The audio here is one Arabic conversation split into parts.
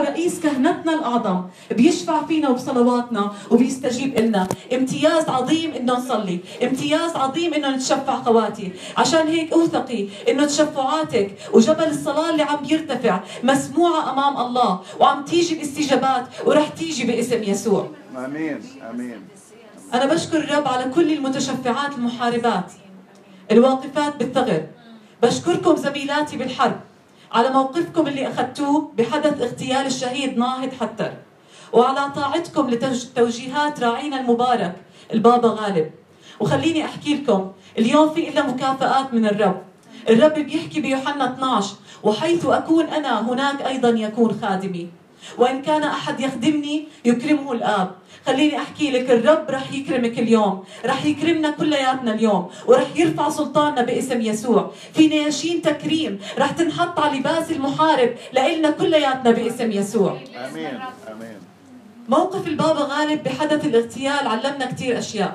رئيس كهنتنا الأعظم بيشفع فينا وبصلواتنا وبيستجيب لنا. امتياز عظيم إنه نصلي، امتياز عظيم إنه نتشفع خواتي. عشان هيك اوثقي إنه تشفعاتك وجبل الصلاة اللي عم بيرتفع مسموعة أمام الله، وعم تيجي باستجابات ورح تيجي باسم يسوع. آمين آمين. أنا بشكر الرب على كل المتشفعات المحاربات الواقفات بالثغر. بشكركم زميلاتي بالحرب على موقفكم اللي أخذتوه بحدث اغتيال الشهيد ناهض حتر، وعلى طاعتكم لتوجيهات راعينا المبارك البابا غالب. وخليني أحكي لكم اليوم في إلا مكافآت من الرب. الرب بيحكي بيوحنا 12: وحيث أكون أنا هناك أيضا يكون خادمي، وإن كان أحد يخدمني يكرمه الآب. خليني أحكي لك الرب رح يكرمك اليوم، رح يكرمنا كلياتنا اليوم، ورح يرفع سلطاننا باسم يسوع. في نياشين تكريم رح تنحط على لباس المحارب لإلنا كلياتنا باسم يسوع. آمين آمين. موقف البابا غالب بحدث الاغتيال علمنا كتير أشياء،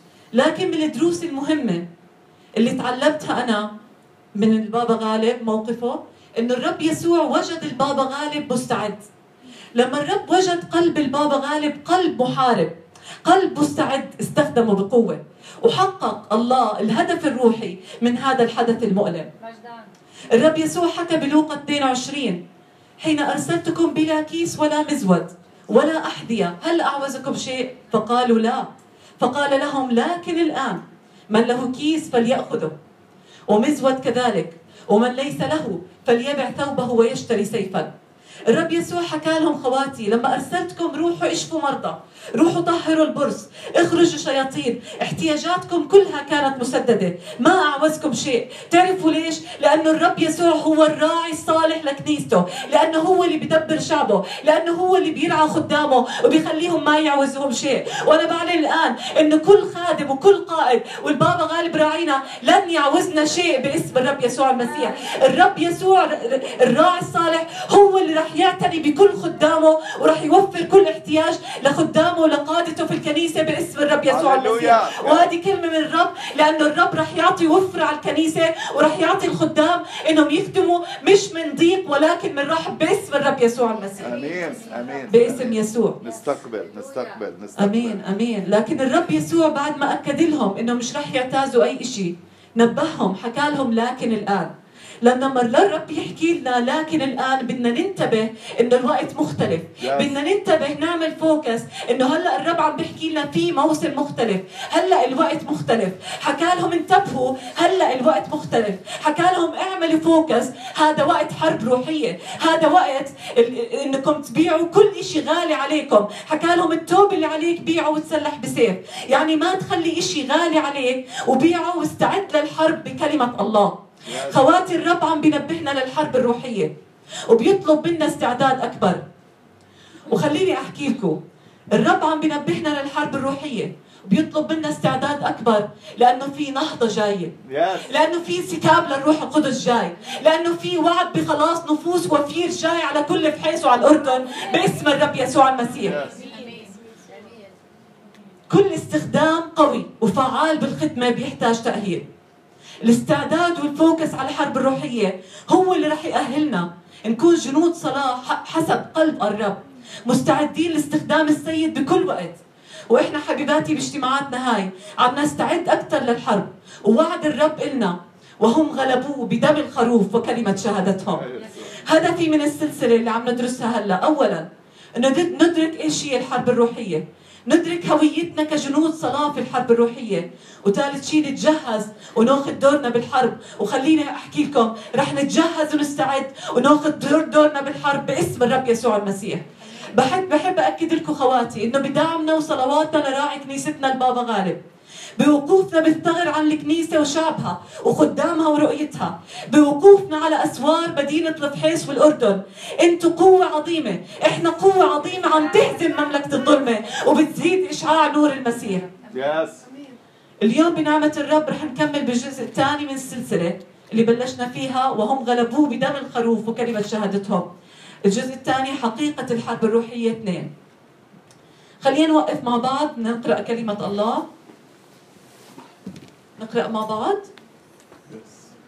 لكن من الدروس المهمة اللي تعلمتها أنا من البابا غالب موقفه إنه الرب يسوع وجد البابا غالب مستعد. لما الرب وجد قلب البابا غالب قلب محارب، قلب مستعد، استخدمه بقوة، وحقق الله الهدف الروحي من هذا الحدث المؤلم. الرب يسوع حكى بلوقا 22: حين أرسلتكم بلا كيس ولا مزود ولا أحذية هل أعوزكم شيء؟ فقالوا لا. فقال لهم: لكن الآن من له كيس فليأخذه، ومزود كذلك، ومن ليس له فليبع ثوبه ويشتري سيفا. الرب يسوع حكى لهم: خواتي لما أرسلتكم روحوا اشفوا مرضى، روحوا طهروا البرص، اخرجوا شياطين، احتياجاتكم كلها كانت مسددة، ما أعوزكم شيء. تعرفوا ليش؟ لأنه الرب يسوع هو الراعي الصالح لكنيسته، لأنه هو اللي بدبر شعبه، لأنه هو اللي بيرعى خدامه وبيخليهم ما يعوزهم شيء. وأنا بعلن الآن إنه كل خادم وكل قائد والبابا غالب راعينا لن يعوزنا شيء باسم الرب يسوع المسيح. الرب يسوع الراعي الصالح هو اللي رح يعتني بكل خدامه ورح يوفر كل احتياج لخدامه ولقادته في الكنيسة باسم الرب يسوع المسيح. وهذه كلمة من الرب، لأنه الرب رح يعطي وفر على الكنيسة ورح يعطي الخدام إنهم يخدموا مش من ضيق ولكن من رحب باسم الرب يسوع المسيح. آمين آمين. باسم يسوع. نستقبل. آمين آمين. لكن الرب يسوع بعد ما أكد لهم إنه مش رح يعتازوا أي شيء نبههم، حكى لهم: لكن الآن. لما الرب يحكي لنا لكن الآن بدنا ننتبه إنه الوقت مختلف. بدنا ننتبه نعمل فوكس إنه هلأ الرب عم بيحكي لنا في موسم مختلف، هلأ الوقت مختلف. حكى لهم انتبهوا، هلأ الوقت مختلف. حكى لهم اعملوا فوكس، هذا وقت حرب روحية، هذا وقت إنكم تبيعوا كل إشي غالي عليكم. حكى لهم التوب اللي عليك بيعه وتسلح بسيف، يعني ما تخلي إشي غالي عليك وبيعه واستعد للحرب بكلمة الله. خواتي الرب عم بينبهنا للحرب الروحية وبيطلب منا استعداد أكبر. وخليني أحكي لكم الرب عم بينبهنا للحرب الروحية وبيطلب منا استعداد أكبر، لأنه في نهضة جاية، لأنه في انسكاب للروح القدس جاي، لأنه في وعد بخلاص نفوس وفير جاي على كل فحيص وعلى الأردن باسم الرب يسوع المسيح. كل استخدام قوي وفعال بالخدمة بيحتاج تأهيل. الاستعداد والفوكس على الحرب الروحية هو اللي رح يأهلنا نكون جنود صلاة حسب قلب الرب، مستعدين لاستخدام السيد بكل وقت. وإحنا حبيباتي باجتماعاتنا هاي عم نستعد أكثر للحرب، ووعد الرب إلنا: وهم غلبوه بدم الخروف وكلمة شهادتهم. هدفي من السلسلة اللي عم ندرسها هلا أولا إنه ندرك إيش هي الحرب الروحية، ندرك هويتنا كجنود صلاة في الحرب الروحية، وثالث شيء نتجهز وناخذ دورنا بالحرب. وخليني أحكي لكم رح نتجهز ونستعد وناخذ دورنا بالحرب باسم الرب يسوع المسيح. بحب أكد لكم خواتي إنه بدعمنا وصلواتنا لراعي كنيستنا البابا غالب، بوقوفنا بالثغر عن الكنيسة وشعبها وخدامها ورؤيتها، بوقوفنا على أسوار مدينة الفحيص والأردن. انتوا قوة عظيمة، احنا قوة عظيمة عم تهزم مملكة الظلمة وبتزيد إشعاع نور المسيح. اليوم بنعمة الرب رح نكمل بالجزء الثاني من السلسلة اللي بلشنا فيها: وهم غلبوه بدم الخروف وكلمة شهادتهم. الجزء الثاني حقيقة الحرب الروحية 2. خلينا نوقف مع بعض نقرأ كلمة الله. نقرأ مع بعض.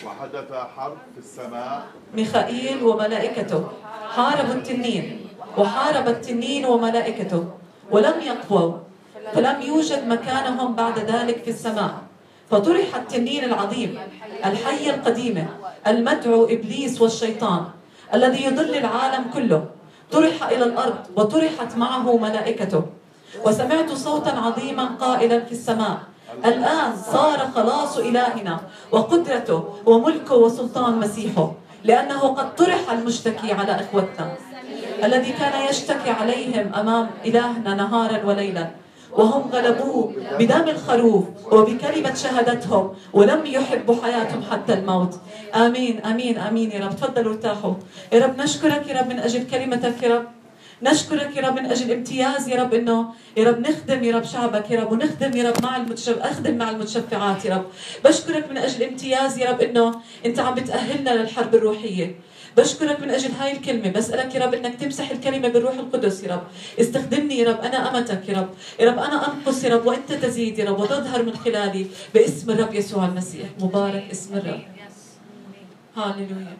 وحدث حرب في السماء. ميخائيل وملائكته حاربوا التنين، وحارب التنين وملائكته ولم يقووا، فلم يوجد مكانهم بعد ذلك في السماء. فطرح التنين العظيم الحية القديمة المدعو إبليس والشيطان الذي يضل العالم كله، طرح إلى الأرض وطرحت معه ملائكته. وسمعت صوتا عظيما قائلا في السماء: الآن صار خلاص إلهنا وقدرته وملكه وسلطان مسيحه، لأنه قد طرح المشتكي على إخوتنا الذي كان يشتكي عليهم أمام إلهنا نهارا وليلا، وهم غلبوه بدم الخروف وبكلمة شهادتهم، ولم يحبوا حياتهم حتى الموت. آمين آمين آمين يا رب. تفضلوا ارتاحوا. يا رب نشكرك يا رب من أجل كلمتك يا رب، نشكرك يا رب من أجل امتياز يا رب إنه يا رب نخدم يا رب شعبك يا رب، ونخدم يا رب أخدم مع المتشفعات يا رب. بشكرك من أجل امتياز يا رب إنه أنت عم بتأهلنا للحرب الروحية. بشكرك من أجل هاي الكلمة، بسألك يا رب إنك تمسح الكلمة بالروح القدس يا رب. استخدمني يا رب، أنا أمتك يا رب، يا رب أنا أنقص يا رب وأنت تزيد يا رب، وتظهر من خلالي باسم الرب يسوع المسيح. مبارك اسم الرب. هاليلويا.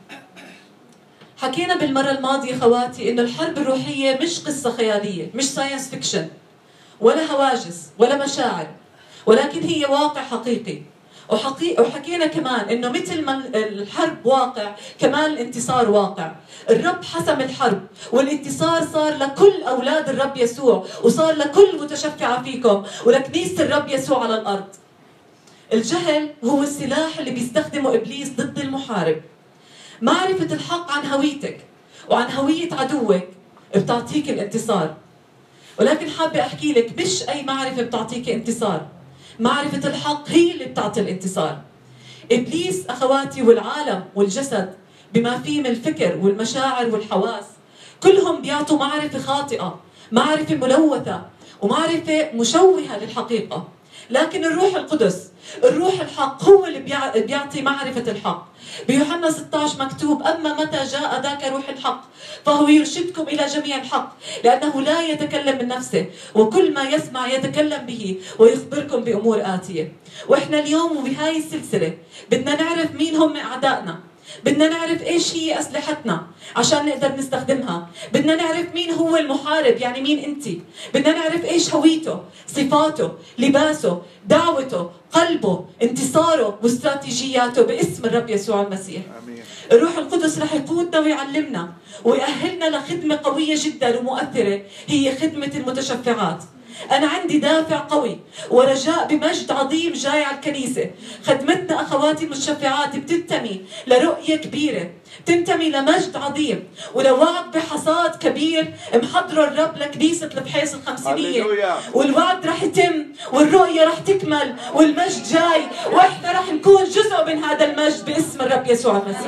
حكينا بالمرة الماضية خواتي إنه الحرب الروحية مش قصة خيالية، مش ساينس فيكشن ولا هواجس ولا مشاعر، ولكن هي واقع حقيقي. وحكينا كمان إنه مثل ما الحرب واقع كمان الانتصار واقع. الرب حسم الحرب، والانتصار صار لكل أولاد الرب يسوع، وصار لكل متشفعة فيكم ولكنيسة الرب يسوع على الأرض. الجهل هو السلاح اللي بيستخدمه إبليس ضد المحارب. معرفة الحق عن هويتك وعن هوية عدوك بتعطيك الانتصار، ولكن حابة أحكي لك مش أي معرفة بتعطيك انتصار، معرفة الحق هي اللي بتعطي الانتصار. إبليس أخواتي والعالم والجسد بما فيه من الفكر والمشاعر والحواس كلهم بيعطوا معرفة خاطئة، معرفة ملوثة ومعرفة مشوهة للحقيقة. لكن الروح القدس، الروح الحق هو اللي بيعطي معرفة الحق. بيوحنا 16 مكتوب: أما متى جاء ذاك روح الحق فهو يرشدكم إلى جميع الحق، لأنه لا يتكلم من نفسه، وكل ما يسمع يتكلم به ويخبركم بأمور آتية. وإحنا اليوم وبهاي السلسلة بدنا نعرف مين هم أعدائنا، بدنا نعرف إيش هي أسلحتنا عشان نقدر نستخدمها، بدنا نعرف مين هو المحارب، يعني مين أنت، بدنا نعرف إيش هويته، صفاته، لباسه، دعوته، قلبه، انتصاره واستراتيجياته باسم الرب يسوع المسيح. آمين. الروح القدس رح يقودنا ويعلمنا ويأهلنا لخدمة قوية جدا ومؤثرة، هي خدمة المتشفعات. أنا عندي دافع قوي ورجاء بمجد عظيم جاي على الكنيسة. خدمتنا أخواتي المتشفعات بتنتمي لرؤية كبيرة، تنتمي لمجد عظيم ولوعد بحصاد كبير محضره الرب لكنيسة البحيث الخمسينية. والوعد رح يتم والرؤية رح تكمل والمجد جاي، وإحنا رح نكون جزء من هذا المجد باسم الرب يسوع المسيح.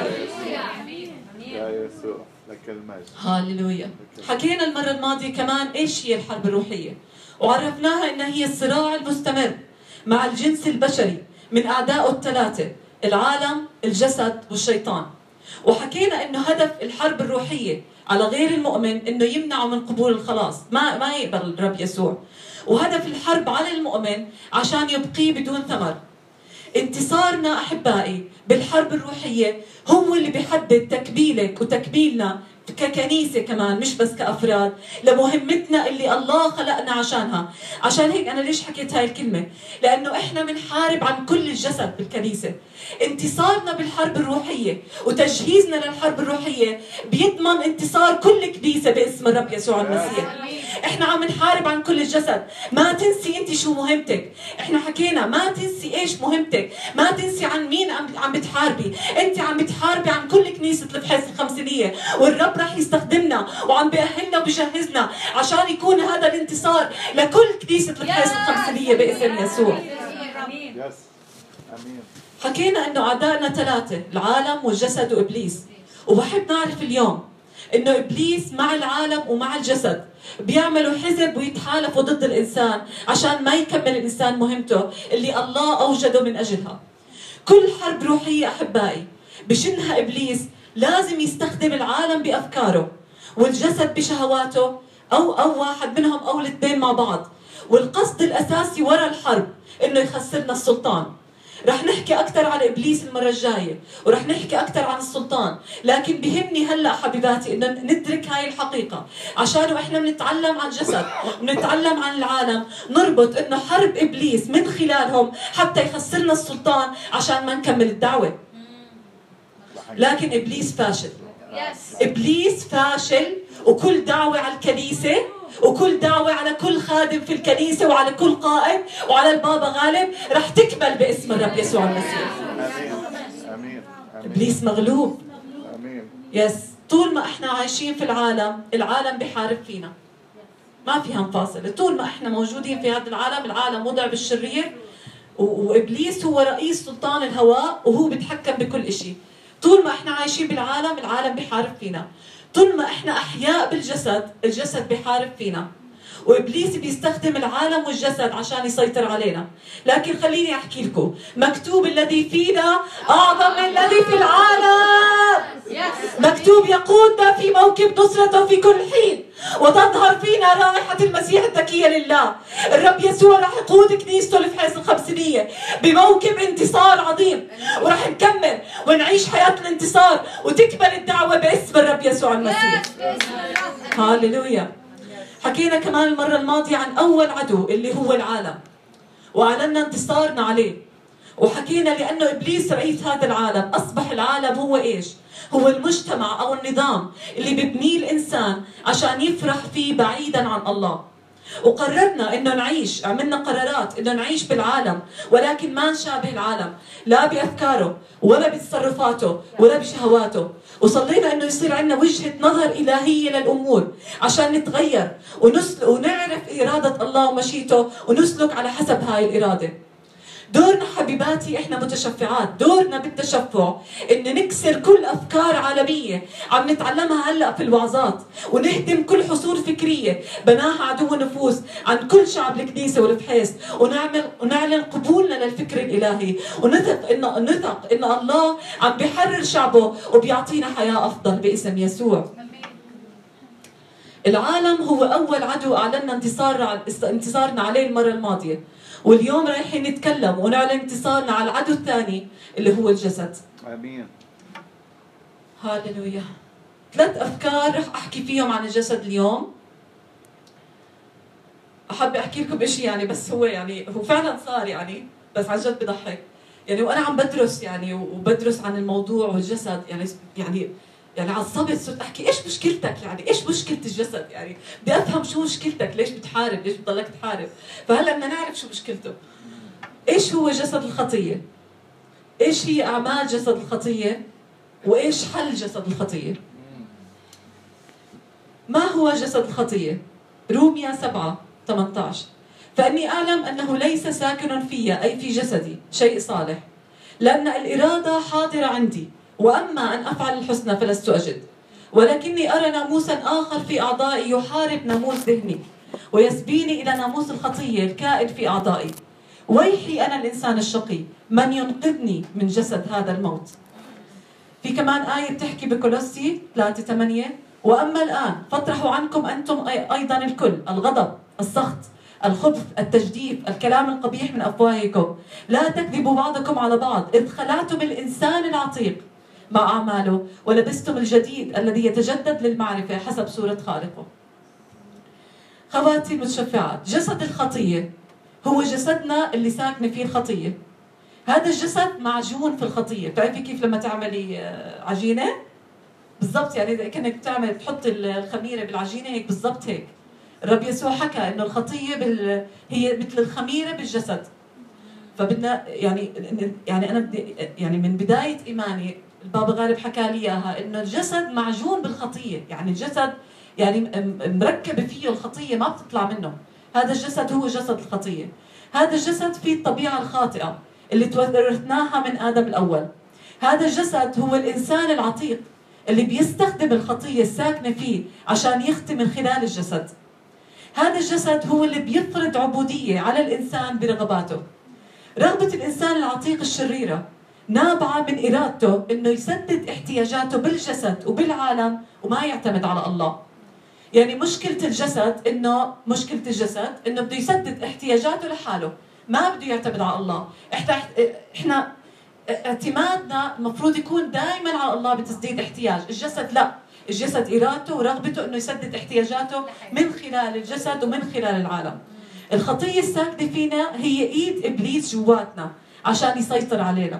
يا يسوع لك المجد. هاليلويا. حكينا المرة الماضية كمان إيش هي الحرب الروحية، وعرفناها إنها هي الصراع المستمر مع الجنس البشري من أعدائه الثلاثة: العالم، الجسد، والشيطان. وحكينا إنه هدف الحرب الروحية على غير المؤمن إنه يمنعه من قبول الخلاص، ما يقبل الرب يسوع. وهدف الحرب على المؤمن عشان يبقيه بدون ثمر. انتصارنا أحبائي بالحرب الروحية هو اللي بيحدد تكبيلك وتكبيلنا ككنيسة كمان، مش بس كأفراد، لمهمتنا اللي الله خلقنا عشانها. عشان هيك أنا ليش حكيت هاي الكلمة؟ لأنه إحنا بنحارب عن كل الجسد بالكنيسة. انتصارنا بالحرب الروحية وتجهيزنا للحرب الروحية بيضمن انتصار كل كنيسة باسم الرب يسوع المسيح. إحنا عم نحارب عن كل الجسد. ما تنسي أنت شو مهمتك. إحنا حكينا ما تنسي إيش مهمتك، ما تنسي عن مين عم بتحاربي. أنت عم بتحاربي عن كل كنيسة البحيث الخمسينية، والرب رح يستخدمنا وعم بيأهلنا وبيجهزنا عشان يكون هذا الانتصار لكل كنيسة البحيث الخمسينية باسم يسوع. آمين. حكينا إنه أعدائنا ثلاثة: العالم والجسد وإبليس. وبحب نعرف اليوم إنه إبليس مع العالم ومع الجسد بيعملوا حزب ويتحالفوا ضد الإنسان عشان ما يكمل الإنسان مهمته اللي الله أوجده من أجلها. كل حرب روحية أحبائي بشنها إبليس لازم يستخدم العالم بأفكاره والجسد بشهواته، أو واحد منهم أو الاثنين مع بعض. والقصد الأساسي وراء الحرب إنه يخسرنا السلطان. رح نحكي أكثر على إبليس المرة الجاية، ورح نحكي أكثر عن السلطان، لكن بهمني هلأ حبيباتي إنه ندرك هاي الحقيقة، عشان وإحنا بنتعلم عن الجسد بنتعلم عن العالم نربط إنه حرب إبليس من خلالهم حتى يخسرنا السلطان عشان ما نكمل الدعوة. لكن إبليس فاشل. إبليس فاشل، وكل دعوة على الكنيسة وكل دعوة على كل خادم في الكنيسة وعلى كل قائد وعلى البابا غالب رح تكمل باسم الرب يسوع المسيح. امين. إبليس مغلوب. امين. يس. طول ما احنا عايشين في العالم بحارب فينا، ما فيها مفاصلة. طول ما احنا موجودين في هذا العالم وضع بالشرير، وإبليس هو رئيس سلطان الهواء وهو بيتحكم بكل إشي. طول ما احنا عايشين العالم بحارب فينا. طول ما احنا احياء بالجسد، الجسد بحارب فينا، وابليس بيستخدم العالم والجسد عشان يسيطر علينا. لكن خليني احكي لكم، مكتوب الذي فينا اعظم من الذي في العالم. مكتوب يقودنا في موكب نصرته في كل حين، وتظهر فينا رائحة المسيح الذكية لله. الرب يسوع رح يقود كنيسته الفحيص الخمسينية بموكب انتصار عظيم، ورح نكمل ونعيش حياة الانتصار وتكمل الدعوة باسم الرب يسوع المسيح. هاليلويا. حكينا كمان المرة الماضية عن أول عدو اللي هو العالم، وأعلنا انتصارنا عليه. وحكينا لأنه إبليس رئيس هذا العالم، أصبح العالم هو إيش؟ هو المجتمع أو النظام اللي ببنيه الإنسان عشان يفرح فيه بعيدا عن الله. وقررنا إنه نعيش، عملنا قرارات إنه نعيش بالعالم، ولكن ما نشابه العالم، لا بأفكاره ولا بتصرفاته ولا بشهواته. وصلينا إنه يصير عندنا وجهة نظر إلهية للأمور عشان نتغير ونعرف إرادة الله ومشيئته ونسلك على حسب هاي الإرادة. دورنا حبيباتي احنا متشفعات، دورنا بالتشفع ان نكسر كل افكار عالميه عم نتعلمها هلا في الوعظات، ونهدم كل حصول فكريه بناها عدو النفوس عن كل شعب الكنيسه والفحيص، ونعلن قبولنا للفكر الالهي، ونثق ان الله عم بيحرر شعبه وبيعطينا حياه افضل باسم يسوع. العالم هو اول عدو اعلنا انتصارنا عليه المره الماضيه، واليوم رايحين نتكلم ونعلن انتصارنا على العدو الثاني اللي هو الجسد. امين. هاليلويا. 3 أفكار رح احكي فيهم عن الجسد اليوم. احب احكي لكم شيء يعني، بس هو فعلا صار يعني، بس عن جد بضحك. يعني وانا عم بدرس يعني وبدرس عن الموضوع والجسد يعني عصبت، صرت احكي ايش مشكلتك، يعني ايش مشكله الجسد، يعني بدي افهم شو مشكلتك، ليش بتحارب، ليش بتضلك تحارب. فهلا بدنا نعرف شو مشكلته. ايش هو جسد الخطيه؟ ايش هي اعمال جسد الخطيه؟ وايش حل جسد الخطيه؟ ما هو جسد الخطيه؟ روميا 7:18 فاني اعلم انه ليس ساكن في اي في جسدي شيء صالح، لان الاراده حاضره عندي، وأما أن أفعل الحسنى فلست أجد، ولكني أرى ناموسا آخر في أعضائي يحارب ناموس ذهني ويسبيني إلى ناموس الخطية الكائن في أعضائي. ويحي أنا الإنسان الشقي، من ينقذني من جسد هذا الموت. في كمان آية بتحكي بكولوسي 3:8 وأما الآن فاطرحوا عنكم أنتم أيضا الكل، الغضب، السخط، الخبث، التجديف، الكلام القبيح من أفواهكم، لا تكذبوا بعضكم على بعض، إذ خلعتم الإنسان العتيق مع أعماله ولبستم الجديد الذي يتجدد للمعرفة حسب صورة خالقه. خواتي المتشفعات، جسد الخطية هو جسدنا اللي ساكنة فيه الخطية. هذا الجسد معجون في الخطية. بتعرفي كيف لما تعملي عجينة؟ بالضبط، يعني إذا كأنك تحط الخميرة بالعجينة هيك بالضبط هيك. الرب يسوع حكى إنه الخطية هي مثل الخميرة بالجسد. فبدنا يعني أنا بدي يعني من بداية إيماني البابا غالب حكى لي إياها إنه الجسد معجون بالخطية، يعني الجسد يعني مركبة فيه الخطية ما بتطلع منه. هذا الجسد هو جسد الخطية. هذا الجسد فيه الطبيعة الخاطئة اللي تورثناها من آدم الأول. هذا الجسد هو الإنسان العتيق اللي بيستخدم الخطية الساكنة فيه عشان يختم من خلال الجسد. هذا الجسد هو اللي بيفرض عبودية على الإنسان برغباته. رغبة الإنسان العتيق الشريرة نابعة من إرادته إنه يسدد احتياجاته بالجسد وبالعالم وما يعتمد على الله. يعني مشكلة الجسد إنه بده يسدد احتياجاته لحاله، ما بده يعتمد على الله. احنا اعتمادنا المفروض يكون دائما على الله بتسديد احتياج. الجسد لا، الجسد ارادته ورغبته انه يسدد احتياجاته من خلال الجسد ومن خلال العالم. الخطيه الساكنه فينا هي ايد ابليس جواتنا عشان يسيطر علينا.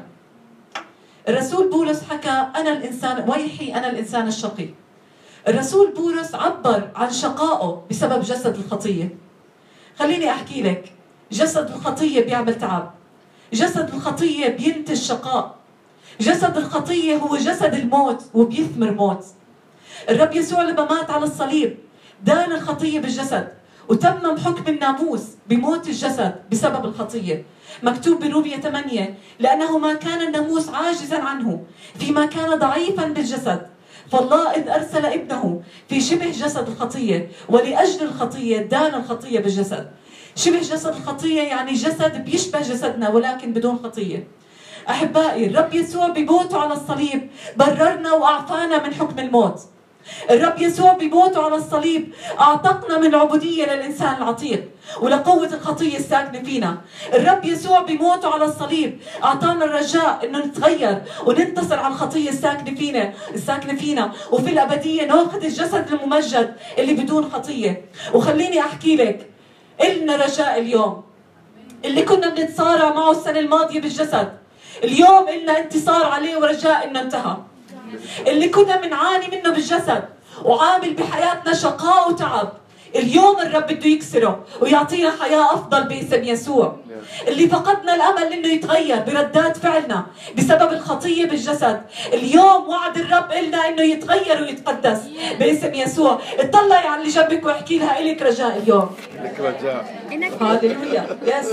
الرسول بولس حكى انا الانسان ويحي انا الانسان الشقي. الرسول بولس عبر عن شقائه بسبب جسد الخطيه. خليني احكي لك، جسد الخطيه بيعمل تعب، جسد الخطيه بينتج شقاء، جسد الخطيه هو جسد الموت وبيثمر موت. الرب يسوع لما مات على الصليب دان الخطيه بالجسد وتمم حكم الناموس بموت الجسد بسبب الخطيه. مكتوب برومية 8 لأنه ما كان الناموس عاجزا عنه فيما كان ضعيفا بالجسد، فالله إذ أرسل ابنه في شبه جسد الخطية ولأجل الخطية دان الخطية بالجسد. شبه جسد الخطية يعني جسد بيشبه جسدنا ولكن بدون خطية. أحبائي، الرب يسوع بموته على الصليب بررنا وأعفانا من حكم الموت. الرب يسوع بموته على الصليب أعتقنا من العبودية للإنسان العتيق ولقوة الخطية الساكنة فينا. الرب يسوع بموته على الصليب أعطانا الرجاء إنه نتغير وننتصر على الخطية الساكنة فينا وفي الأبدية ناخذ الجسد الممجد اللي بدون خطية. وخليني أحكي لك، إلنا رجاء اليوم. اللي كنا بنتصارع معه السنة الماضية بالجسد اليوم إلنا انتصار عليه ورجاء إنه انتهى. اللي كنا بنعاني منه بالجسد وعامل بحياتنا شقاء وتعب اليوم الرب بده يكسره ويعطينا حياة أفضل باسم يسوع. اللي فقدنا الأمل إنه يتغير بردات فعلنا بسبب الخطية بالجسد اليوم وعد الرب إلنا إنه يتغير ويتقدس باسم يسوع. اطلعي على اللي جنبك واحكي لها إلك رجاء اليوم. لك رجاء. هاليلويا. يس،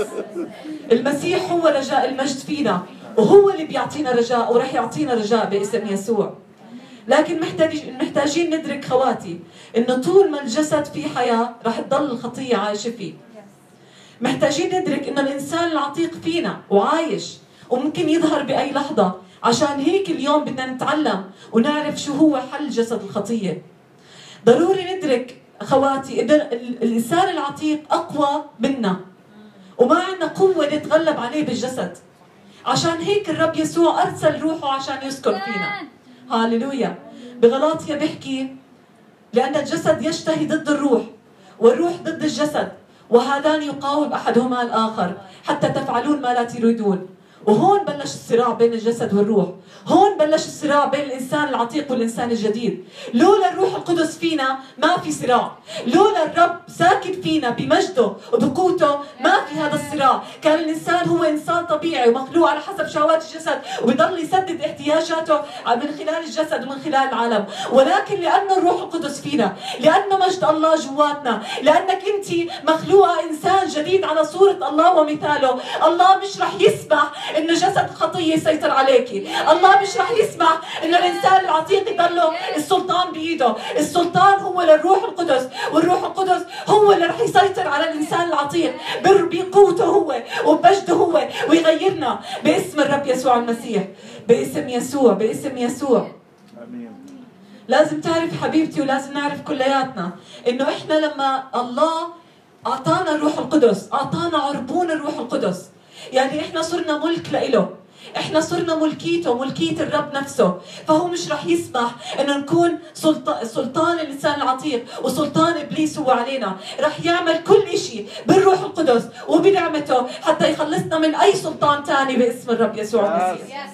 المسيح هو رجاء المجد فينا وهو اللي بيعطينا رجاء ورح يعطينا رجاء باسم يسوع. لكن محتاجين ندرك خواتي انه طول ما الجسد فيه حياه رح تضل الخطيه عايشه فيه. محتاجين ندرك انه الانسان العتيق فينا وعايش وممكن يظهر باي لحظه. عشان هيك اليوم بدنا نتعلم ونعرف شو هو حل جسد الخطيه. ضروري ندرك خواتي ان الانسان العتيق اقوى منا وما عندنا قوه نتغلب عليه بالجسد. عشان هيك الرب يسوع ارسل روحه عشان يسكن فينا. هاليلويا. بغلاطيا بيحكي لأن الجسد يشتهي ضد الروح والروح ضد الجسد وهذان يقاوم أحدهما الآخر حتى تفعلون ما لا تريدون. وهون بلش الصراع بين الجسد والروح. هون بلش الصراع بين الإنسان العتيق والإنسان الجديد. لولا الروح القدس فينا ما في صراع. لولا الرب ساكن فينا بمجده وبقوته ما في هذا الصراع. كان الإنسان هو إنسان طبيعي ومخلوق على حسب شهوات الجسد وبيضل يسدد احتياجاته من خلال الجسد ومن خلال العالم. ولكن لأنه الروح القدس فينا، لأنه مجد الله جواتنا، لأنك أنت مخلوقة إنسان جديد على صورة الله ومثاله، الله مش رح يسمح إنه جسد الخطية يسيطر عليكي. الله مش رح يسمح إنه الإنسان العتيق يضله السلطان بإيده. السلطان هو للروح القدس والروح القدس هو اللي رح يسيطر على الإنسان العتيق بقوته هو وبمجده هو ويغيرنا باسم الرب يسوع المسيح. باسم يسوع، باسم يسوع. آمين. لازم تعرف حبيبتي ولازم نعرف كلياتنا إنه إحنا لما الله أعطانا الروح القدس أعطانا عربون الروح القدس، يعني إحنا صرنا ملك لإله، إحنا صرنا ملكيته، ملكية الرب نفسه. فهو مش رح يسمح إنه نكون سلطان الإنسان العتيق وسلطان إبليس هو علينا. رح يعمل كل إشي بالروح القدس وبنعمته حتى يخلصنا من أي سلطان تاني باسم الرب يسوع المسيح.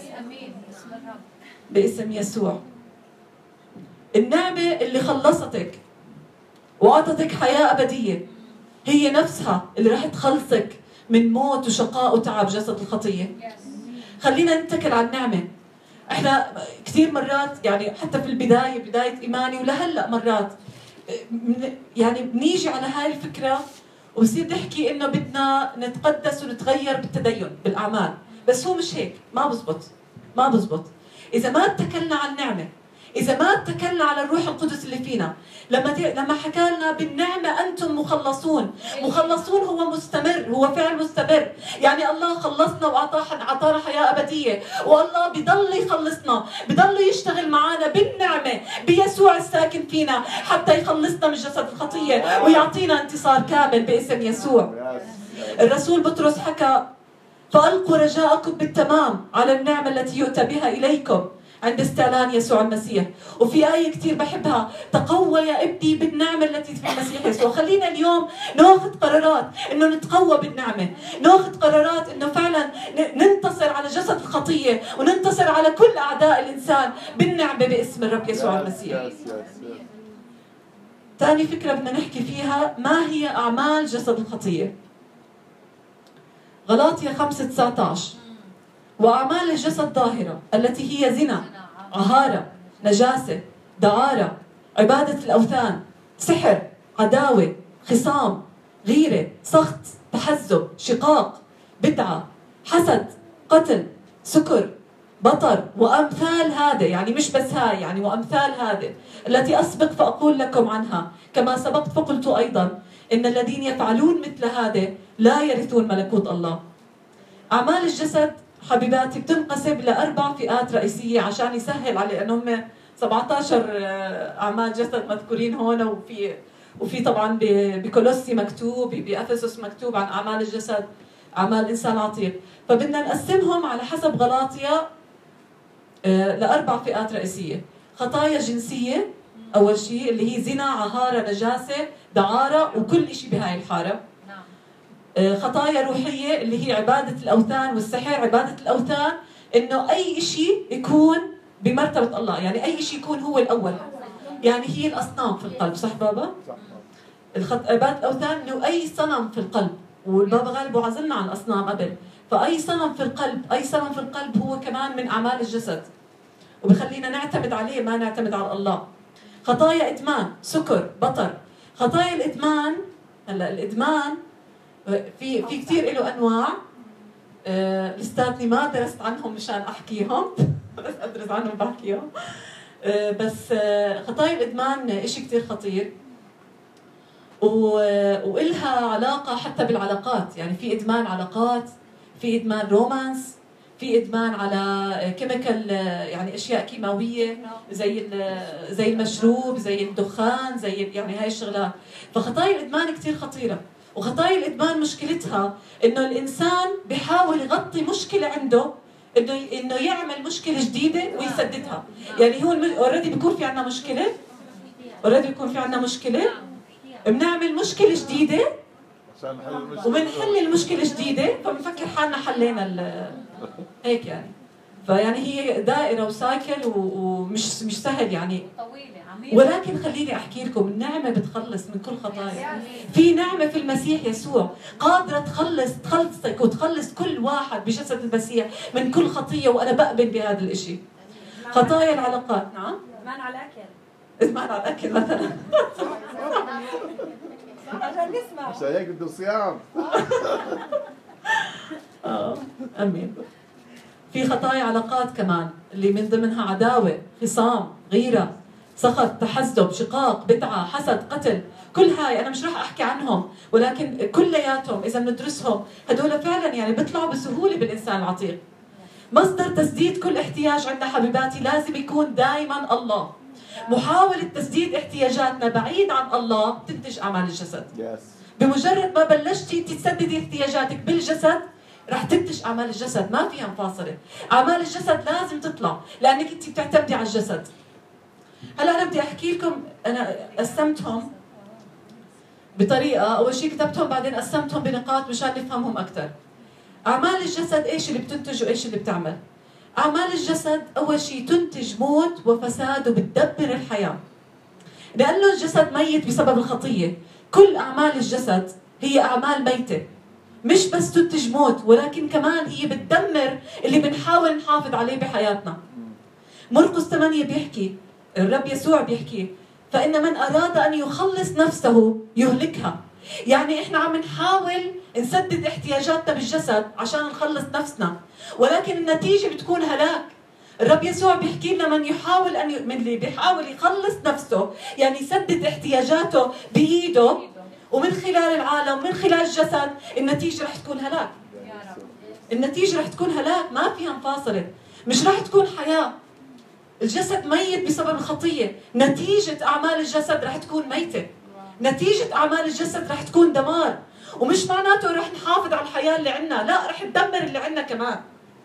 باسم يسوع. النعمة اللي خلصتك وأعطتك حياة أبدية هي نفسها اللي رح تخلصك من موت وشقاء وتعب جسد الخطية. خلينا نتكل على النعمة. احنا كثير مرات يعني حتى في بداية إيماني ولهلأ مرات يعني بنيجي على هاي الفكرة وبصير نحكي إنه بدنا نتقدس ونتغير بالتدين بالأعمال، بس هو مش هيك. ما بزبط. إذا ما اتكلنا على النعمة، إذا ما اتكلنا على الروح القدس اللي فينا، لما حكى لنا بالنعمة أنتم مخلصون. مخلصون هو مستمر، هو فعل مستمر. يعني الله خلصنا وأعطانا حياة أبدية، والله بضل يخلصنا، بضل يشتغل معنا بالنعمة بيسوع الساكن فينا حتى يخلصنا من جسد الخطية ويعطينا انتصار كامل باسم يسوع. الرسول بطرس حكى: فألقوا رجاءكم بالتمام على النعمة التي يؤتى بها إليكم عند استعلان يسوع المسيح. وفي آية كتير بحبها: تقوى يا ابني بالنعمة التي في المسيح يسوع. خلينا اليوم ناخذ قرارات إنه نتقوى بالنعمة، ناخذ قرارات إنه فعلا ننتصر على جسد الخطية وننتصر على كل أعداء الإنسان بالنعمة باسم الرب يسوع المسيح. ثاني فكرة بدنا نحكي فيها: ما هي أعمال جسد الخطية؟ غلاطية 5:19: وأعمال الجسد ظاهرة التي هي زنا، عهارة، نجاسة، دعارة، عبادة الأوثان، سحر، عداوة، خصام، غيرة، سخط، تحزب، شقاق، بدعة، حسد، قتل، سكر، بطر، وأمثال هذا. يعني مش بس هاي، يعني وأمثال هذا التي أسبق فأقول لكم عنها، كما سبقت فقلت أيضا إن الذين يفعلون مثل هذا لا يرثون ملكوت الله. أعمال الجسد حبيباتي بتنقسم ل4 فئات رئيسية عشان يسهل علي، لأنهم 17 أعمال جسد مذكورين هون، وفي طبعا بكولوسي مكتوب، بأفسس مكتوب عن أعمال الجسد، أعمال الإنسان عتيق. فبدنا نقسمهم على حسب غلاطية ل4 فئات رئيسية. خطايا جنسية أول شيء اللي هي زنا، عهارة، نجاسة، دعارة، وكل شيء بهاي الحارة. خطايا روحية اللي هي عبادة الأوثان والسحر. عبادة الأوثان إنه أي شيء يكون بمرتبة الله، يعني أي شيء يكون هو الأول، يعني هي الأصنام في القلب. صح بابا؟ عبادة الأوثان إنه أي صنم في القلب، والبابا غالب وعزلنا عن الأصنام قبل. فأي صنم في القلب، أي صنم في القلب هو كمان من أعمال الجسد، وبخلينا نعتمد عليه ما نعتمد على الله. خطايا إدمان، سكر، بطر. خطايا الإدمان، هلا الإدمان في كثير له أنواع. لساتني ما درست عنهم مشان أحكيهم بس أدرس عنهم بحكيهم. بس خطايا الإدمان إشي كثير خطير، وإلها علاقة حتى بالعلاقات. يعني في إدمان علاقات، في إدمان رومانس، في إدمان على كيميكال، يعني أشياء كيماوية زي المشروب، زي الدخان، زي يعني هاي الشغلات. فخطايا الإدمان كثير خطيرة. وخطايا الإدمان مشكلتها إنه الإنسان بيحاول يغطي مشكلة عنده، إنه يعمل مشكلة جديدة ويسددها. يعني هو أوريدي بيكون في عنا مشكلة، بنعمل مشكلة جديدة وبنحل المشكلة الجديدة، فبنفكر حالنا حلينا هيك يعني. فيعني هي دائرة وسايكل ومش سهل يعني طويلة. ولكن خليني أحكي لكم، النعمة بتخلص من كل خطايا. في نعمة في المسيح يسوع قادرة تخلصك وتخلص كل واحد بجسد المسيح من كل خطية، وأنا بقبل بهذا الإشي. خطايا العلاقات. نعم؟ إدمان على الأكل. إدمان على الأكل مثلا. عشان نسمع. عشان هيك بده صيام. أمين. في خطايا علاقات كمان اللي من ضمنها عداوة، خصام، غيرة، سخط، تحزب، شقاق، بدعة، حسد، قتل. كل هاي أنا مش راح أحكي عنهم، ولكن كلياتهم إذا بندرسهم هدول فعلا يعني بيطلعوا بسهولة بالإنسان العتيق. مصدر تسديد كل احتياج عندنا حبيباتي لازم يكون دائما الله. محاولة تسديد احتياجاتنا بعيد عن الله تنتج أعمال الجسد. بمجرد ما بلشتي تسددي احتياجاتك بالجسد رح تنتج أعمال الجسد، ما فيها مفاصلة. أعمال الجسد لازم تطلع لأنك أنت بتعتمدي على الجسد. هلا أنا بدي أحكي لكم، أنا قسمتهم بطريقة، أول شيء كتبتهم بعدين قسمتهم بنقاط مشان نفهمهم أكثر. أعمال الجسد إيش اللي بتنتج وإيش اللي بتعمل؟ أعمال الجسد أول شيء تنتج موت وفساد وبتدبر الحياة، لأنه الجسد ميت بسبب الخطية. كل أعمال الجسد هي أعمال ميتة، مش بس تنتج موت ولكن كمان هي بتدمر اللي بنحاول نحافظ عليه بحياتنا. مرقس 8 بيحكي، الرب يسوع بيحكي: فإن من أراد أن يخلص نفسه يهلكها. يعني إحنا عم نحاول نسدد احتياجاتنا بالجسد عشان نخلص نفسنا، ولكن النتيجة بتكون هلاك. الرب يسوع بيحكي لنا من يحاول من اللي بيحاول يخلص نفسه، يعني يسدد احتياجاته بايده ومن خلال العالم ومن خلال الجسد، النتيجه رح تكون هلاك. النتيجه رح تكون هلاك، ما فيها مفاصله، مش رح تكون حياه. الجسد ميت بسبب الخطيه، نتيجه اعمال الجسد رح تكون ميته، نتيجه اعمال الجسد رح تكون دمار. ومش معناته رح نحافظ على الحياه اللي عندنا، لا، رح تدمر اللي عندنا كمان.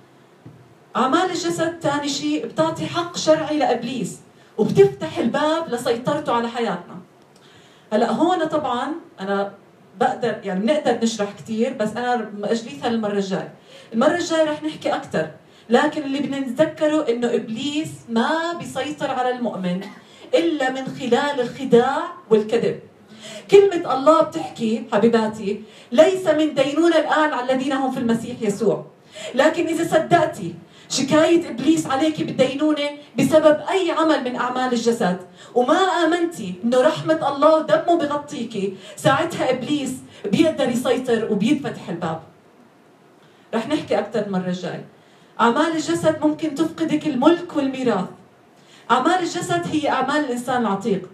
أعمال الجسد ثاني شيء بتعطي حق شرعي لإبليس وبتفتح الباب لسيطرته على حياتنا. هلا هون طبعا أنا بقدر يعني بنقدر نشرح كثير، بس أنا مأجليتها للمرة الجاية. المرة الجاية رح نحكي أكثر، لكن اللي بدنا نتذكره إنه إبليس ما بيسيطر على المؤمن إلا من خلال الخداع والكذب. كلمة الله بتحكي حبيباتي ليس من دينونة الآن على الذين هم في المسيح يسوع، لكن إذا صدقتي شكاية إبليس عليك بالدينونة بسبب أي عمل من أعمال الجسد وما آمنتي إنه رحمة الله ودمه بغطيكي، ساعتها إبليس بيقدر يسيطر وبيتفتح الباب. رح نحكي أكثر المرة الجاية. أعمال الجسد ممكن تفقدك الملك والميراث. أعمال الجسد هي أعمال الإنسان العتيق.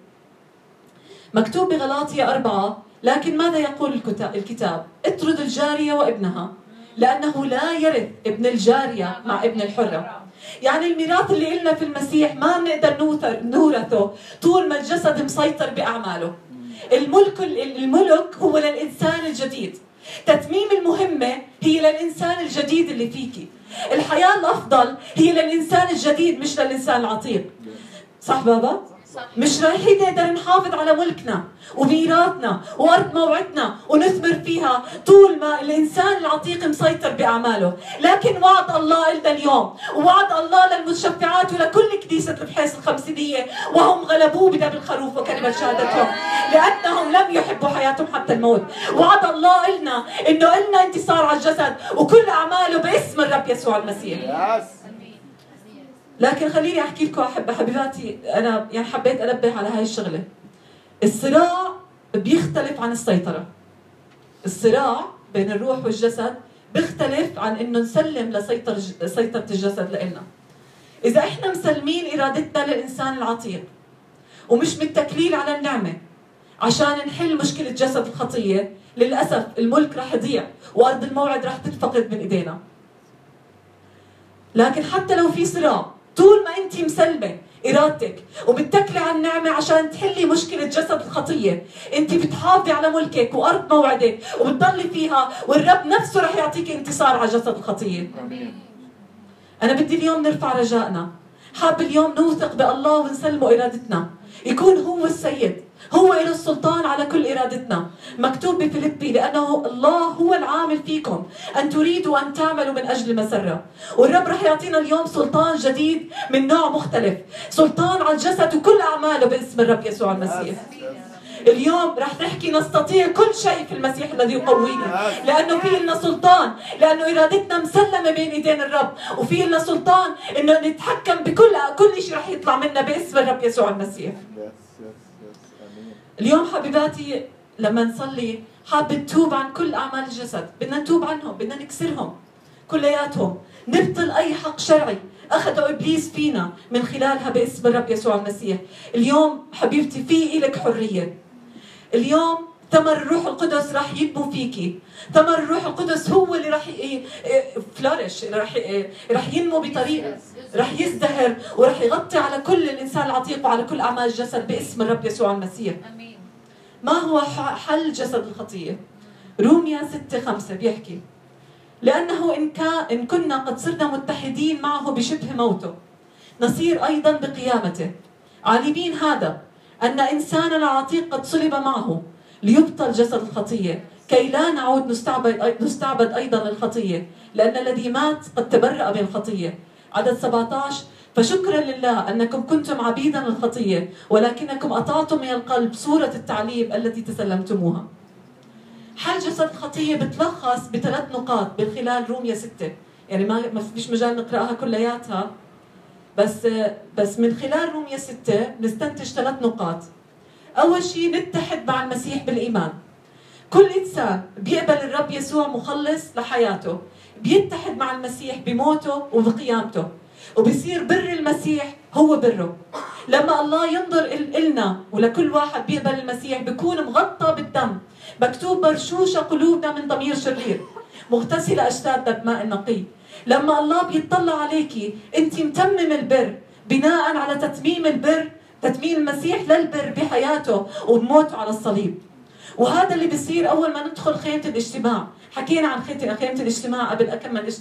مكتوب بغلاطية 4: لكن ماذا يقول الكتاب؟ اطرد الجارية وابنها لأنه لا يرث ابن الجارية مع ابن الحرة. يعني الميراث اللي إلنا في المسيح ما بنقدر نورثه طول ما الجسد مسيطر بأعماله. الملك هو للإنسان الجديد، تتميم المهمة هي للإنسان الجديد اللي فيكي، الحياة الأفضل هي للإنسان الجديد مش للإنسان العتيق. صح بابا؟ مش رايحين نقدر نحافظ على ملكنا وميراثنا وأرض موعدنا ونثمر فيها طول ما الإنسان العتيق مسيطر بأعماله. لكن وعد الله لنا اليوم، ووعد الله للمتشفعات ولكل كنيسة البحيث الخمسينية: وهم غلبوه بدم الخروف وكلمة شهادتهم لأنهم لم يحبوا حياتهم حتى الموت. وعد الله لنا إنه لنا انتصار على الجسد وكل أعماله باسم الرب يسوع المسيح. لكن خليني احكي لكم حبيباتي، انا يعني حبيت انبه على هاي الشغله. الصراع بيختلف عن السيطره. الصراع بين الروح والجسد بيختلف عن انه نسلم لسيطره الجسد لنا. اذا احنا مسلمين ارادتنا للانسان العتيق ومش متكلين على النعمه عشان نحل مشكله جسد الخطيه، للاسف الملك رح يضيع وارض الموعد رح تتفقد من ايدينا. لكن حتى لو في صراع، طول ما انت مسلمه ارادتك وبتتكلي على النعمه عشان تحلي مشكله جسد الخطيه، انت بتحافظي على ملكك وارض موعدك وبتضلي فيها، والرب نفسه رح يعطيك انتصار على جسد الخطيه. انا بدي اليوم نرفع رجائنا، حاب اليوم نوثق بالله ونسلمه ارادتنا، يكون هو السيد، هو له السلطان على كل إرادتنا. مكتوب بفيليبي: لأنه الله هو العامل فيكم أن تريدوا أن تعملوا من أجل مسرة. والرب رح يعطينا اليوم سلطان جديد من نوع مختلف، سلطان على الجسد وكل أعماله باسم الرب يسوع المسيح. اليوم رح نحكي نستطيع كل شيء في المسيح الذي يقوينا، لأنه في لنا سلطان، لأنه إرادتنا مسلمة بين إيدين الرب، وفي لنا سلطان إنه نتحكم بكل شيء رح يطلع منا باسم الرب يسوع المسيح. اليوم حبيباتي لما نصلي حابة نتوب عن كل أعمال الجسد، بدنا نتوب عنهم، بدنا نكسرهم كلياتهم، نبطل أي حق شرعي أخذوا إبليس فينا من خلالها باسم الرب يسوع المسيح. اليوم حبيبتي في إلك حرية. اليوم ثمر الروح القدس راح ينمو فيكي، ثمر الروح القدس هو اللي راح فلورش، راح ينمو بطريقه راح يزدهر وراح يغطي على كل الانسان العتيق وعلى كل اعمال الجسد باسم الرب يسوع المسيح. امين. ما هو حل جسد الخطيه؟ روميا 6:5 بيحكي: لانه ان كنا قد صرنا متحدين معه بشبه موته نصير ايضا بقيامته، عالمين هذا ان انساننا العتيق قد صلب معه ليبطل جسد الخطية، كي لا نعود نستعبد أيضا للخطية، لأن الذي مات قد تبرأ من الخطية. عدد 17: فشكرا لله أنكم كنتم عبيدا للخطية ولكنكم أطعتم من القلب صورة التعليم التي تسلمتموها. حل جسد الخطية بتلخص ب3 نقاط من خلال روميا 6، يعني ما فيش مجال نقرأها كلياتها، بس من خلال روميا 6 نستنتج 3 نقاط. أول شيء نتحد مع المسيح بالإيمان. كل إنسان بيقبل الرب يسوع مخلص لحياته بيتحد مع المسيح بموته وبقيامته. وبصير بر المسيح هو بره. لما الله ينظر إلنا ولكل واحد بيقبل المسيح بيكون مغطى بالدم، مكتوب مرشوشة قلوبنا من ضمير شرير، مغتسلة أجسادنا بماء نقي. لما الله بيطلع عليكي أنت متمم البر بناء على تتميم البر، تتميم المسيح للبر بحياته وبموته على الصليب. وهذا اللي بيصير أول ما ندخل خيمة الاجتماع. حكينا عن خيمة الاجتماع قبل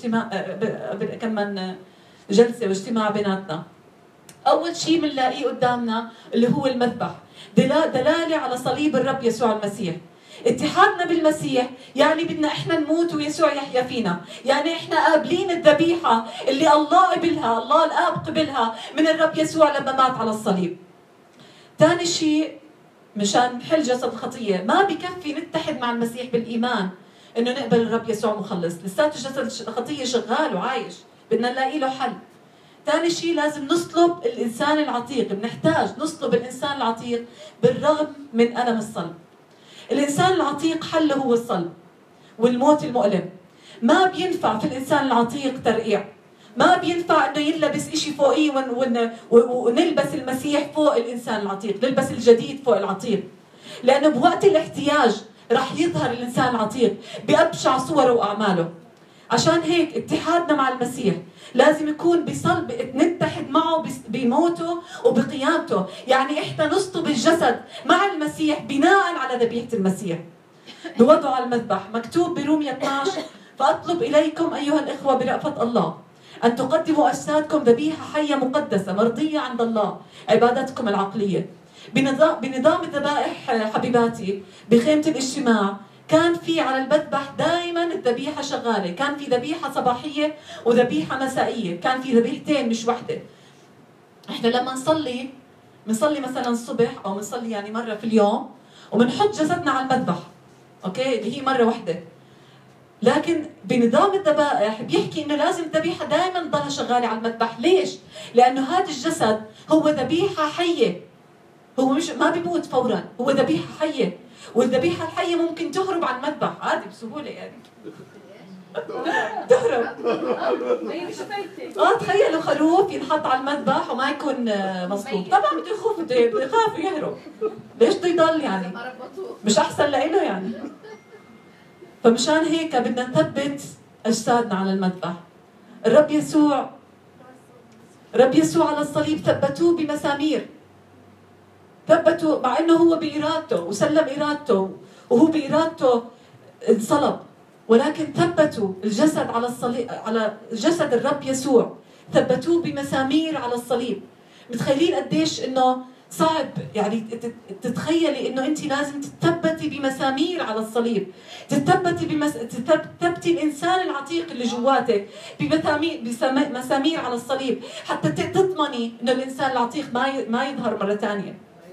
كم من جلسة واجتماع بيناتنا. أول شيء بنلاقيه قدامنا اللي هو المذبح، دلالة على صليب الرب يسوع المسيح. اتحادنا بالمسيح يعني بدنا احنا نموت ويسوع يحيا فينا، يعني احنا قابلين الذبيحة اللي الله قبلها، الله الآب قبلها من الرب يسوع لما مات على الصليب. ثاني شيء مشان نحل جسد الخطية، ما بكفي نتحد مع المسيح بالإيمان إنه نقبل الرب يسوع مخلص، لساته جسد الخطية شغال وعايش، بدنا نلاقي له حل. ثاني شيء لازم نصلب الإنسان العتيق، بنحتاج نصلب الإنسان العتيق بالرغم من ألم الصلب. الإنسان العتيق حله هو الصلب والموت المؤلم. ما بينفع في الإنسان العتيق ترقيع، ما بينفع إنه يلبس إشي فوقيه ونلبس المسيح فوق الإنسان العتيق، نلبس الجديد فوق العتيق، لأنه بوقت الاحتياج رح يظهر الإنسان العتيق بأبشع صوره وأعماله. عشان هيك اتحادنا مع المسيح لازم يكون بصلب، نتحد معه بموته وبقيامته، يعني احنا نصلب الجسد مع المسيح بناء على ذبيحة المسيح بوضعه على المذبح. مكتوب برومية 12: فأطلب إليكم أيها الإخوة برأفة الله أن تقدموا أجسادكم ذبيحة حية مقدسة مرضية عند الله عبادتكم العقلية. بنظام الذبائح حبيباتي بخيمة الاجتماع كان في على المذبح دائما الذبيحة شغالة، كان في ذبيحة صباحية وذبيحة مسائية، كان في ذبيحتين مش وحدة. احنا لما نصلي مثلا الصبح او بنصلي يعني مرة في اليوم وبنحط جسدنا على المذبح، اوكي، اللي هي مرة وحدة. لكن بنظام الذبائح بيحكي انه لازم الذبيحة دائما تضلها شغالة على المذبح. ليش؟ لانه هذا الجسد هو ذبيحة حية، هو مش ما بيموت فورا، هو ذبيحة حية، والذبيحة الحية ممكن تهرب عن المذبح عادي بسهولة يعني. تهرب. تخيلوا خروف ينحط على المذبح وما يكون مصلوب، طبعا بده يخاف يهرب. ليش بده يضل يعني؟ مش أحسن لإله يعني؟ فمشان هيك بدنا نثبت أجسادنا على المذبح. الرب يسوع على الصليب ثبتوه بمسامير، ثبتوا مع انه هو بارادته وسلم ارادته وهو بارادته انصلب، ولكن ثبتوا الجسد على الصليب، على جسد الرب يسوع ثبتوه بمسامير على الصليب. متخيلين قديش انه صعب يعني تتخيلي انه انت لازم تثبتي بمسامير على الصليب، تثبتي الانسان العتيق اللي جواتك بمسامير على الصليب حتى تضمني انه الانسان العتيق ما يظهر مرة ثانية.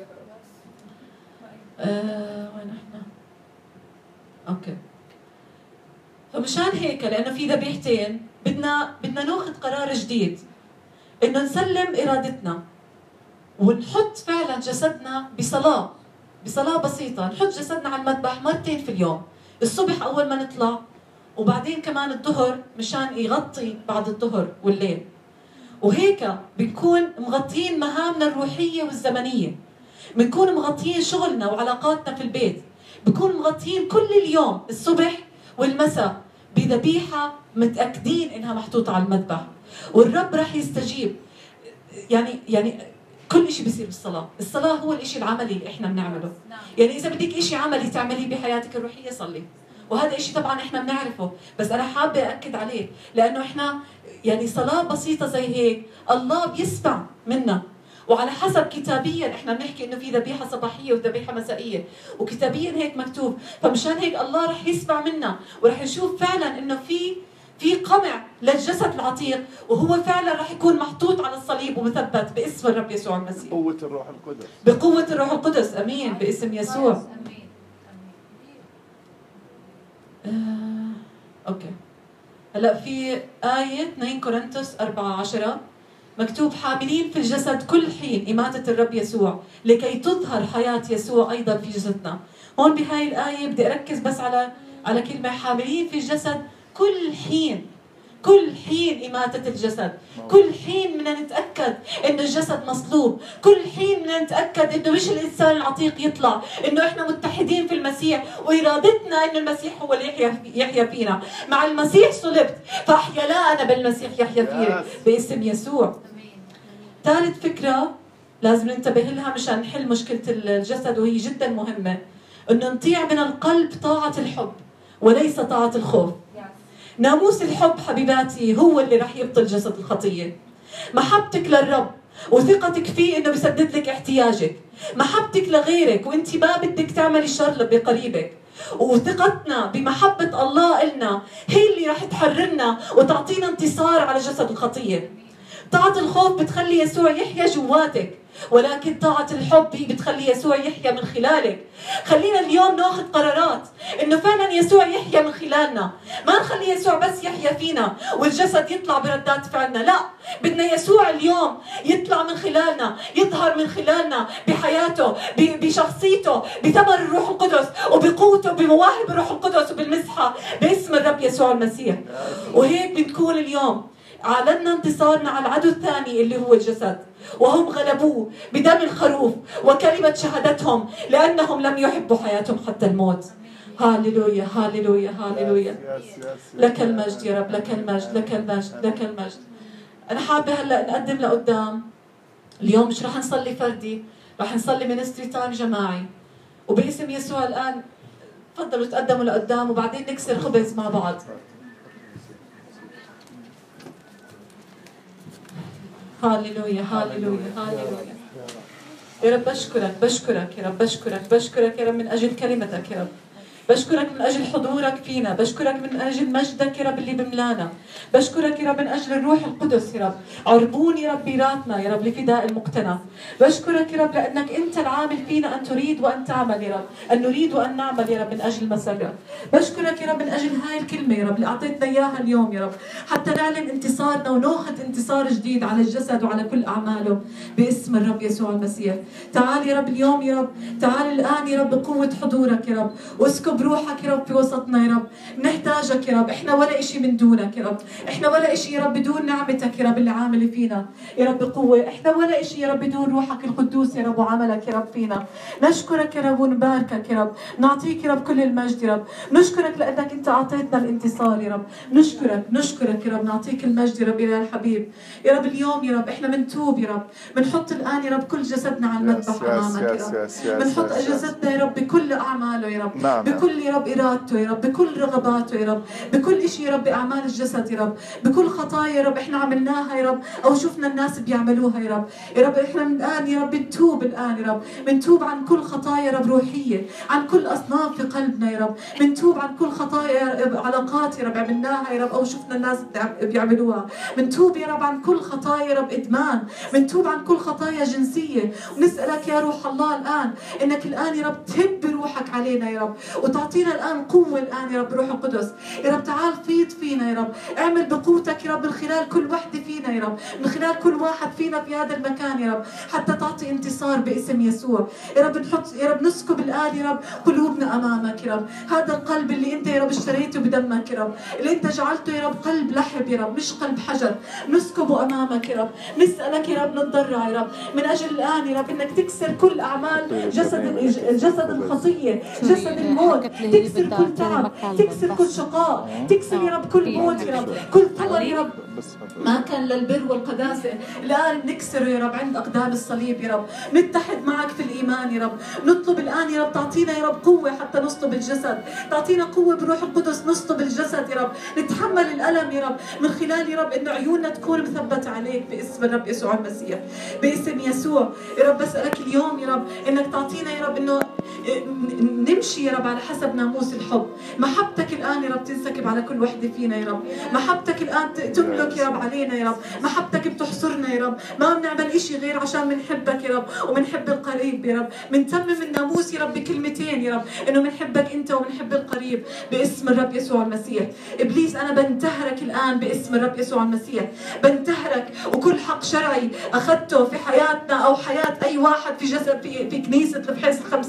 وين احنا؟ اوكي. فمشان هيك لانه في ذبيحتين بدنا ناخذ قرار جديد انه نسلم ارادتنا ونحط فعلا جسدنا بصلاة بسيطة، نحط جسدنا على المذبح مرتين في اليوم، الصبح اول ما نطلع وبعدين كمان الظهر مشان يغطي بعد الظهر والليل. وهيك بنكون مغطيين مهامنا الروحية والزمنية، بنكون مغطيين شغلنا وعلاقاتنا في البيت، بنكون مغطيين كل اليوم الصبح والمساء بذبيحة متأكدين إنها محطوطة على المذبح، والرب راح يستجيب. يعني كل شيء بيصير بالصلاة، الصلاة هو الإشي العملي اللي إحنا بنعمله. يعني إذا بدك إشي عملي تعمليه بحياتك الروحية صلي، وهذا إشي طبعا إحنا بنعرفه، بس أنا حابة أأكد عليه لأنه إحنا يعني صلاة بسيطة زي هيك الله بيسمع منا. وعلى حسب كتابيا احنا بنحكي انه في ذبيحه صباحيه وذبيحه مسائيه، وكتابيا هيك مكتوب، فمشان هيك الله رح يسمع منا ورح نشوف فعلا انه في قمع للجسد العتيق، وهو فعلا رح يكون محطوط على الصليب ومثبت باسم الرب يسوع المسيح. بقوة الروح القدس. بقوة الروح القدس، امين، باسم يسوع. اوكي. هلا في آية 2 كورنثوس 4:10 مكتوب: حاملين في الجسد كل حين إماتة الرب يسوع لكي تظهر حياة يسوع أيضا في جسدنا. هون بهاي الآية بدي أركز بس على كلمة حاملين في الجسد كل حين. كل حين إماتة الجسد، كل حين بدنا نتأكد إنه الجسد مصلوب، كل حين بدنا نتأكد إنه مش الإنسان العتيق يطلع، إنه إحنا متحدين في المسيح وإرادتنا إنه المسيح هو اللي يحيا فينا. مع المسيح صلبت فأحيا لا أنا بل المسيح يحيا فيني باسم يسوع. ثالث فكرة لازم ننتبه لها مشان نحل مشكلة الجسد وهي جدا مهمة، إنه نطيع من القلب طاعة الحب وليس طاعة الخوف. ناموس الحب حبيباتي هو اللي رح يبطل جسد الخطية. محبتك للرب وثقتك فيه إنه بيسدد لك احتياجك، محبتك لغيرك وإنت ما بدك تعملي شر بقريبك، وثقتنا بمحبة الله إلنا هي اللي رح تحررنا وتعطينا انتصار على جسد الخطية. طاعة الخوف بتخلي يسوع يحيا جواتك، ولكن طاعة الحب هي بتخلي يسوع يحيا من خلالك. خلينا اليوم ناخذ قرارات انه فعلا يسوع يحيا من خلالنا، ما نخلي يسوع بس يحيا فينا والجسد يطلع بردات فعلنا، لا، بدنا يسوع اليوم يطلع من خلالنا، يظهر من خلالنا بحياته، بشخصيته، بثمر الروح القدس وبقوته، بمواهب الروح القدس وبالمسحة باسم الرب يسوع المسيح. وهيك بنكون اليوم أعلنا انتصارنا على العدو الثاني اللي هو الجسد، وهم غلبوه بدم الخروف وكلمة شهادتهم لأنهم لم يحبوا حياتهم حتى الموت. هاليلويا هاليلويا هاليلويا. لك المجد يا رب، لك المجد، لك المجد، لك المجد. أنا حابة هلأ نقدم لقدام. اليوم مش رح نصلي فردي، رح نصلي منستري تايم جماعي، وباسم يسوع الآن تفضلوا تقدموا لقدام وبعدين نكسر خبز مع بعض. هاليلويا هاليلويا هاليلويا. يا رب بشكرك بشكرك يا رب، بشكرك بشكرك يا رب من أجل كلمتك يا رب، بشكرك من أجل حضورك فينا، بشكرك من أجل مجدك يا رب اللي بملانا، بشكرك يا رب من أجل الروح القدس يا رب، عربون يا رب ميراثنا يا رب لفداء المقتنى. بشكرك يا رب لأنك أنت العامل فينا أن تريد وأن تعمل يا رب، أن نريد وأن نعمل يا رب من أجل مسرك. بشكرك يا رب من أجل هاي الكلمة يا رب اللي أعطيتنا إياها اليوم يا رب، حتى نعلن انتصارنا وناخذ انتصار جديد على الجسد وعلى كل أعماله باسم الرب يسوع المسيح. تعال يا رب اليوم يا رب، تعال الآن يا رب بقوة حضورك يا رب، واسكب بروحك يا رب في وسطنا يا رب. نحتاجك يا رب، احنا ولا اشي من دونك يا رب، احنا ولا اشي يا رب بدون نعمتك يا رب اللي عامل فينا يا رب بقوة، احنا ولا اشي يا رب بدون روحك القدوس يا رب وعملك يا رب فينا. نشكرك يا رب ونباركك يا رب، نعطيك يا رب كل المجد يا رب، نشكرك لانك انت اعطيتنا الانتصار يا رب، نشكرك نشكرك يا رب، نعطيك المجد يا رب يا الحبيب. يا رب اليوم يا رب احنا بنتوب يا رب، بنحط الان يا رب كل جسدنا على المذبح امامك يا رب، بنحط جسدنا يا رب بكل اعماله يا رب، بكل يا رب إرادته يا رب، بكل رغباته يا رب، بكل شيء يا رب بأعمال الجسد يا رب، بكل خطايا يا رب إحنا عملناها يا رب أو شفنا الناس بيعملوها يا رب. يا رب إحنا الآن يا رب بنتوب الآن يا رب، بنتوب عن كل خطايا يا رب روحية، عن كل أصناف في قلبنا يا رب، بنتوب عن كل خطايا يا رب علاقات يا رب عملناها يا رب أو شفنا الناس بيعملوها، بنتوب يا رب عن كل خطايا يا رب إدمان، بنتوب عن كل خطايا جنسية، ونسألك يا روح الله الآن إنك الآن يا رب تهب روحك علينا يا رب وتعطينا الآن قوة الآن يا رب روح القدس يا رب. تعال فيض فينا يا رب، اعمل بقوتك يا رب من خلال كل وحدة فينا يا رب، من خلال كل واحد فينا في هذا المكان يا رب، حتى تعطي انتصار باسم يسوع يا رب. نحط يا رب نسكب الآن يا رب قلوبنا أمامك يا رب، هذا القلب اللي أنت يا رب اشتريته بدمك يا رب، اللي أنت جعلته يا رب قلب لحب يا رب مش قلب حجر، نسكبه أمامك يا رب. نسألك يا رب نتضرع يا رب من أجل الآن يا رب إنك تكسر كل أعمال جسد الخطية، جسد الموت، تكسر كل تعب، تكسر كل شقاء، تكسر يا رب كل موت يا رب، كل ثمر يا رب ما كان للبر والقداسة الآن نكسره يا رب عند أقدام الصليب يا رب. نتحد معك في الإيمان يا رب، نطلب الآن يا رب تعطينا يا رب قوة حتى نصلب الجسد، تعطينا قوة بروح القدس نصلب الجسد يا رب، نتحمل الألم يا رب من خلال يا رب إنه عيوننا تكون مثبتة عليك باسم الرب يسوع المسيح، باسم يسوع يا رب. بسألك اليوم يا رب إنك تعطينا يا رب إنه نمشي يا رب على حسب ناموس الحب. محبتك الآن يا رب تنسكب على كل وحدة فينا يا رب، محبتك الآن تملك يا رب علينا يا رب، محبتك بتحصرنا يا رب، ما بنعمل إشي غير عشان بنحبك يا رب وبنحب القريب يا رب. بنتمم الناموس يا رب بكلمتين يا رب، إنه بنحبك أنت وبنحب القريب باسم الرب يسوع المسيح. إبليس أنا بنتهرك الآن باسم الرب يسوع المسيح، بنتهرك، وكل حق شرعي أخذته في حياتنا أو حياة أي واحد في جسد في كنيسة الفحيص الخمسينية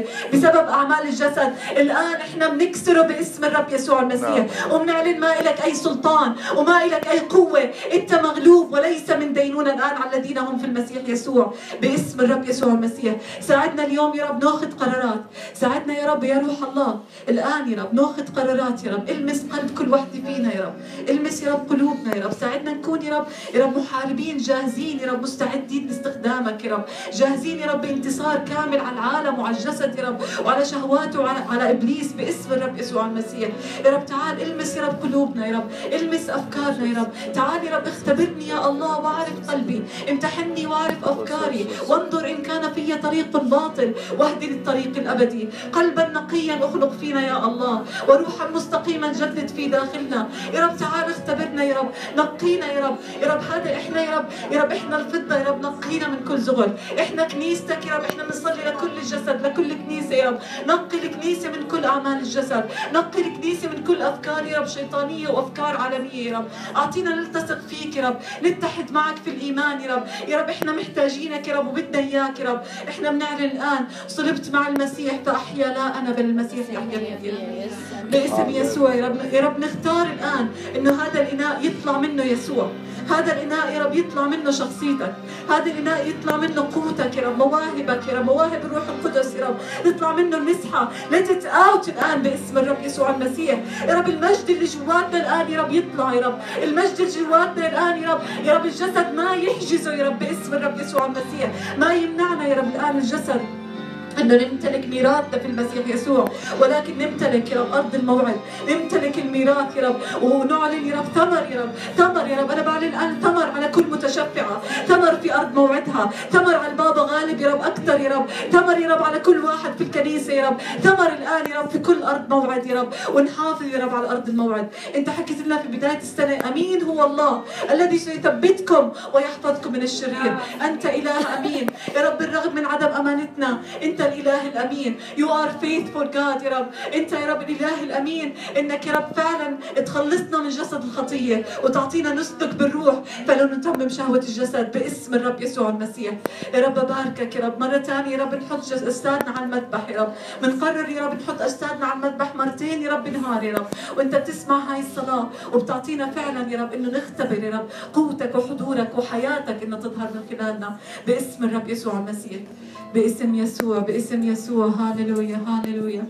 بسبب أعمال الجسد، الآن إحنا بنكسره باسم الرب يسوع المسيح، وبنعلن ما إلك أي سلطان وما إلك أي قوة، أنت مغلوب وليس من دينونة الآن على الذين هم في المسيح يسوع باسم الرب يسوع المسيح. ساعدنا اليوم يا رب ناخذ قرارات، ساعدنا يا رب يا روح الله الآن يا رب ناخذ قرارات يا رب، المس قلب كل وحدة فينا يا رب، المس يا رب قلوبنا يا رب، ساعدنا نكون يا رب محاربين جاهزين يا رب، مستعدين لاستخدامك يا رب، جاهزين يا رب بانتصار كامل على العالم وعلى الجسد يا رب وعلى شهواته وعلى ابليس باسم الرب يسوع المسيح. يا رب تعال المس يا رب قلوبنا يا رب، المس افكارنا يا رب، تعال يا رب اختبرني يا الله واعرف قلبي، امتحني واعرف افكاري، وانظر ان كان في طريق باطل واهدي للطريق الابدي. قلبا نقيا اخلق فينا يا الله، وروحا مستقيما جدد في داخلنا. يا رب تعال اختبرنا يا رب، نقينا يا رب، يا رب هذا احنا يا رب احنا الفضه يا رب، نقينا من كل زغل، احنا كنيستك يا رب، احنا بنصلي لكل الجسد لكل كنيسه يا رب، نقي الكنيسه من كل اعمال الجسد، نقي الكنيسه من كل افكار يا رب شيطانيه وافكار عالميه يا رب، اعطينا نلتصق فيك يا رب، نتحد معك في الايمان يا رب، يا رب احنا محتاجينك يا رب وبدنا اياك يا رب، احنا بنعلن الان صلبت مع المسيح فاحيا لا انا بل المسيح يحيا فيا باسم يسوع. يا رب يا رب نختار الان انه هذا الاناء يطلع منه يسوع، هذا الإناء يا رب يطلع منه شخصيتك، هذا الإناء يطلع منه قوتك يا رب، مواهبك يا رب، مواهب الروح القدس يا رب، يطلع منه المسحة، let it out الآن باسم الرب يسوع المسيح. يا رب المجد اللي جواتنا الآن يا رب يطلع يا رب، المجد اللي جواتنا الآن يا رب الجسد ما يحجزه يا رب باسم الرب يسوع المسيح، ما يمنعنا يا رب الآن الجسد انه نمتلك ميراثنا في المسيح يسوع، ولكن نمتلك يا رب ارض الموعد، نمتلك الميراث يا رب، ونعلن يا رب ثمر يا رب، ثمر يا رب، انا بعلن الان ثمر على كل متشفعه، ثمر في ارض موعدها، ثمر على البابا غالب يا رب اكثر يا رب، ثمر يا رب على كل واحد في الكنيسه يا رب، ثمر الان يا رب في كل ارض موعد يا رب، ونحافظ يا رب على ارض الموعد. انت حكيت لنا في بدايه السنه امين هو الله الذي سيثبتكم ويحفظكم من الشرير، انت اله امين يا رب بالرغم من عدم امانتنا، انت الإله الأمين. You are faithful God يا رب، أنت يا رب الإله الأمين، إنك يا رب فعلا تخلصنا من جسد الخطية وتعطينا نسلك بالروح فلو نتمم شهوة الجسد باسم الرب يسوع المسيح. يا رب باركك يا رب مرة ثانية يا رب، نحط أجسادنا على المذبح يا رب، بنقرر يا رب نحط أجسادنا على المذبح مرتين يا رب بالنهار يا رب، وأنت بتسمع هاي الصلاة وبتعطينا فعلا يا رب إنه نختبر يا رب قوتك وحضورك وحياتك إنه تظهر من خلالنا باسم الرب يسوع المسيح، باسم يسوع، باسم يسوع. هاليلويا هاليلويا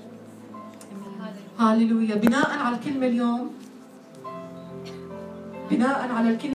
هاليلويا. بناء على الكلمة اليوم، بناء على الكلمة